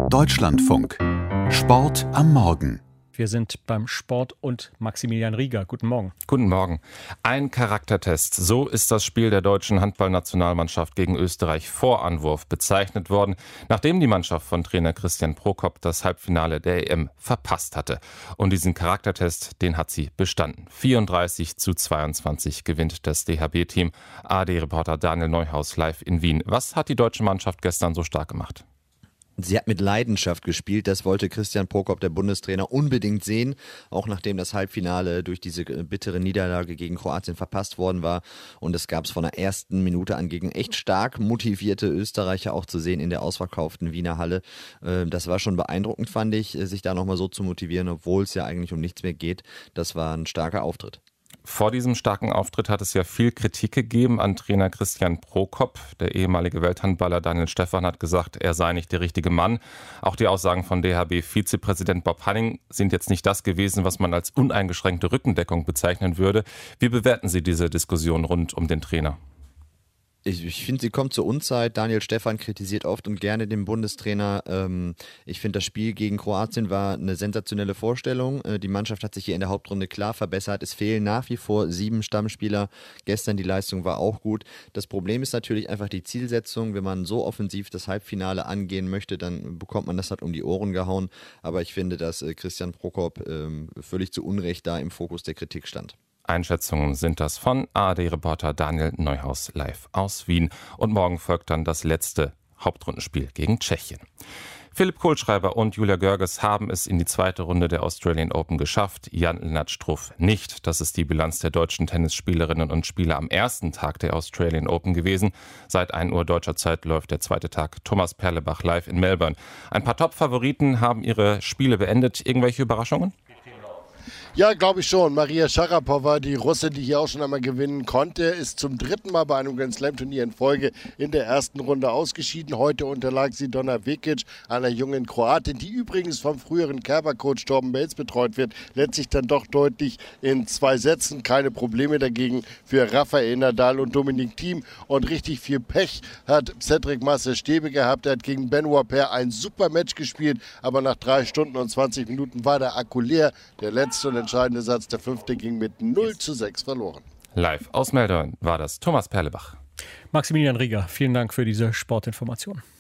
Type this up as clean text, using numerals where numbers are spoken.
Deutschlandfunk. Sport am Morgen. Wir sind beim Sport und Maximilian Rieger. Guten Morgen. Guten Morgen. Ein Charaktertest. So ist das Spiel der deutschen Handballnationalmannschaft gegen Österreich vor Anwurf bezeichnet worden, nachdem die Mannschaft von Trainer Christian Prokop das Halbfinale der EM verpasst hatte. Und diesen Charaktertest, den hat sie bestanden. 34:22 gewinnt das DHB-Team. ARD-Reporter Daniel Neuhaus live in Wien. Was hat die deutsche Mannschaft gestern so stark gemacht? Sie hat mit Leidenschaft gespielt, das wollte Christian Prokop, der Bundestrainer, unbedingt sehen, auch nachdem das Halbfinale durch diese bittere Niederlage gegen Kroatien verpasst worden war. Und es gab es von der ersten Minute an gegen echt stark motivierte Österreicher auch zu sehen in der ausverkauften Wiener Halle. Das war schon beeindruckend, fand ich, sich da nochmal so zu motivieren, obwohl es ja eigentlich um nichts mehr geht. Das war ein starker Auftritt. Vor diesem starken Auftritt hat es ja viel Kritik gegeben an Trainer Christian Prokop. Der ehemalige Welthandballer Daniel Stephan hat gesagt, er sei nicht der richtige Mann. Auch die Aussagen von DHB-Vizepräsident Bob Hanning sind jetzt nicht das gewesen, was man als uneingeschränkte Rückendeckung bezeichnen würde. Wie bewerten Sie diese Diskussion rund um den Trainer? Ich finde, sie kommt zur Unzeit. Daniel Stephan kritisiert oft und gerne den Bundestrainer. Ich finde, das Spiel gegen Kroatien war eine sensationelle Vorstellung. Die Mannschaft hat sich hier in der Hauptrunde klar verbessert. Es fehlen nach wie vor 7 Stammspieler. Gestern die Leistung war auch gut. Das Problem ist natürlich einfach die Zielsetzung. Wenn man so offensiv das Halbfinale angehen möchte, dann bekommt man das halt um die Ohren gehauen. Aber ich finde, dass Christian Prokop völlig zu Unrecht da im Fokus der Kritik stand. Einschätzungen sind das von ARD-Reporter Daniel Neuhaus live aus Wien. Und morgen folgt dann das letzte Hauptrundenspiel gegen Tschechien. Philipp Kohlschreiber und Julia Görges haben es in die zweite Runde der Australian Open geschafft. Jan-Lennart Struff nicht. Das ist die Bilanz der deutschen Tennisspielerinnen und Spieler am ersten Tag der Australian Open gewesen. Seit 1 Uhr deutscher Zeit läuft der zweite Tag. Thomas Perlebach live in Melbourne. Ein paar Top-Favoriten haben ihre Spiele beendet. Irgendwelche Überraschungen? Ja, glaube ich schon. Maria Sharapova, die Russin, die hier auch schon einmal gewinnen konnte, ist zum 3. Mal bei einem Grand Slam Turnier in Folge in der ersten Runde ausgeschieden. Heute unterlag sie Donna Vekic, einer jungen Kroatin, die übrigens vom früheren Kerber-Coach Torben Belz betreut wird. Letztlich dann doch deutlich in 2 Sätzen. Keine Probleme dagegen für Rafael Nadal und Dominic Thiem. Und richtig viel Pech hat Cedric Massestäbe gehabt. Er hat gegen Benoit Paire ein super Match gespielt, aber nach 3 Stunden und 20 Minuten war der Akku leer. Der letzte und entscheidende Satz, der 5. ging mit 0:6 verloren. Live aus Melbourne war das Thomas Perlebach. Maximilian Rieger, vielen Dank für diese Sportinformation.